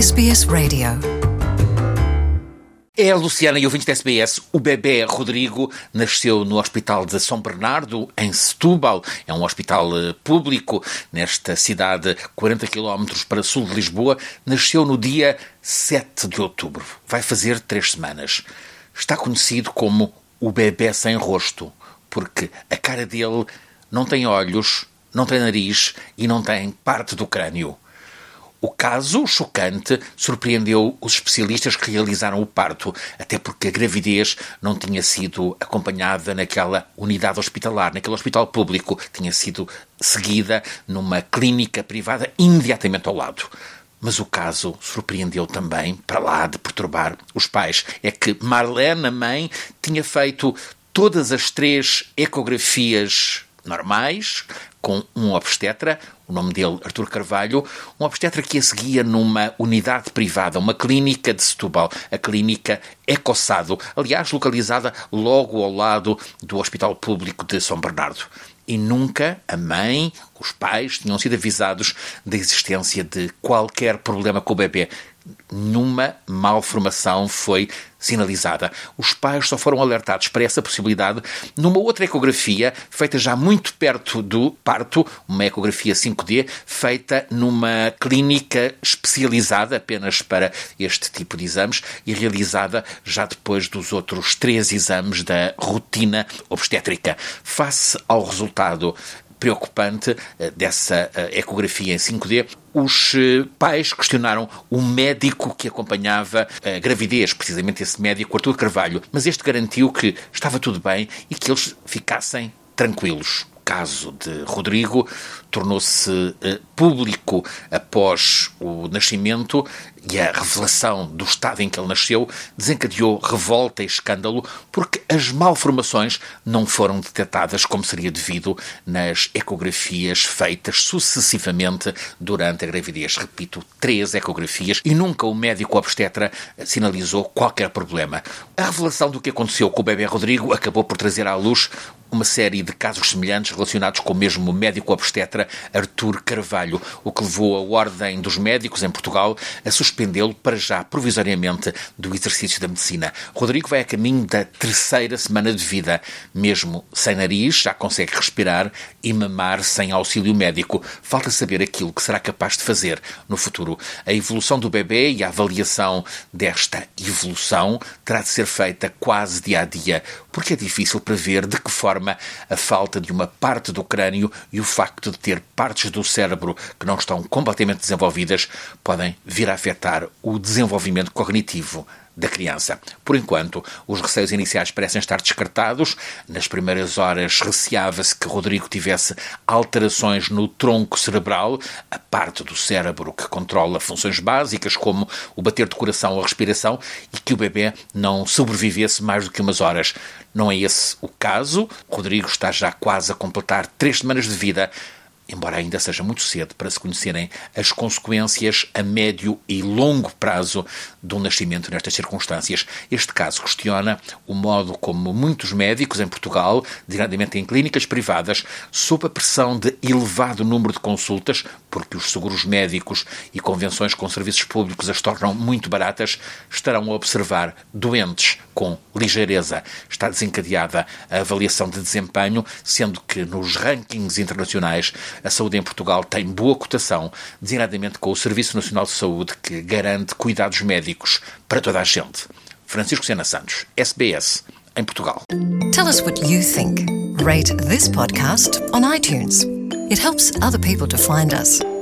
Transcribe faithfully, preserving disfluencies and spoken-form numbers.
S B S Radio. É a Luciana e ouvintes da S B S. O bebê Rodrigo nasceu no Hospital de São Bernardo, em Setúbal. É um hospital uh, público nesta cidade, quarenta quilómetros para sul de Lisboa. Nasceu no dia sete de outubro. Vai fazer três semanas. Está conhecido como o bebê sem rosto, porque a cara dele não tem olhos, não tem nariz e não tem parte do crânio. O caso chocante surpreendeu os especialistas que realizaram o parto, até porque a gravidez não tinha sido acompanhada naquela unidade hospitalar, naquele hospital público, tinha sido seguida numa clínica privada imediatamente ao lado. Mas o caso surpreendeu também, para lá de perturbar os pais, é que Marlene, a mãe, tinha feito todas as três ecografias normais, com um obstetra, o nome dele Artur Carvalho, um obstetra que a seguia numa unidade privada, uma clínica de Setúbal, a clínica Ecossado, aliás localizada logo ao lado do Hospital Público de São Bernardo. E nunca a mãe, os pais, tinham sido avisados da existência de qualquer problema com o bebê. Nenhuma malformação foi sinalizada. Os pais só foram alertados para essa possibilidade numa outra ecografia, feita já muito perto do parto, uma ecografia cinco D, feita numa clínica especializada apenas para este tipo de exames e realizada já depois dos outros três exames da rotina obstétrica. Face ao resultado preocupante dessa ecografia em cinco D, os pais questionaram o médico que acompanhava a gravidez, precisamente esse médico, Artur Carvalho, mas este garantiu que estava tudo bem e que eles ficassem tranquilos. O caso de Rodrigo tornou-se uh, público após o nascimento e a revelação do estado em que ele nasceu desencadeou revolta e escândalo porque as malformações não foram detectadas como seria devido nas ecografias feitas sucessivamente durante a gravidez. Repito, três ecografias e nunca o médico obstetra sinalizou qualquer problema. A revelação do que aconteceu com o bebê Rodrigo acabou por trazer à luz uma série de casos semelhantes relacionados com o mesmo médico obstetra Artur Carvalho, o que levou a Ordem dos Médicos em Portugal a suspendê-lo para já provisoriamente do exercício da medicina. Rodrigo vai a caminho da terceira semana de vida. Mesmo sem nariz, já consegue respirar e mamar sem auxílio médico. Falta saber aquilo que será capaz de fazer no futuro. A evolução do bebê e a avaliação desta evolução terá de ser feita quase dia a dia, porque é difícil prever de que forma a falta de uma parte do crânio e o facto de ter partes do cérebro que não estão completamente desenvolvidas podem vir a afetar o desenvolvimento cognitivo da criança. Por enquanto, os receios iniciais parecem estar descartados. Nas primeiras horas receava-se que Rodrigo tivesse alterações no tronco cerebral, a parte do cérebro que controla funções básicas como o bater do coração ou a respiração, e que o bebê não sobrevivesse mais do que umas horas. Não é esse o caso. Rodrigo está já quase a completar três semanas de vida, embora ainda seja muito cedo para se conhecerem as consequências a médio e longo prazo do nascimento nestas circunstâncias. Este caso questiona o modo como muitos médicos em Portugal, diretamente em clínicas privadas, sob a pressão de elevado número de consultas, porque os seguros médicos e convenções com serviços públicos as tornam muito baratas, estarão a observar doentes com ligeireza. Está desencadeada a avaliação de desempenho, sendo que nos rankings internacionais a saúde em Portugal tem boa cotação, designadamente com o Serviço Nacional de Saúde, que garante cuidados médicos para toda a gente. Francisco Sena Santos, S B S, em Portugal. Tell us what you think. Rate this podcast on iTunes. It helps other people to find us.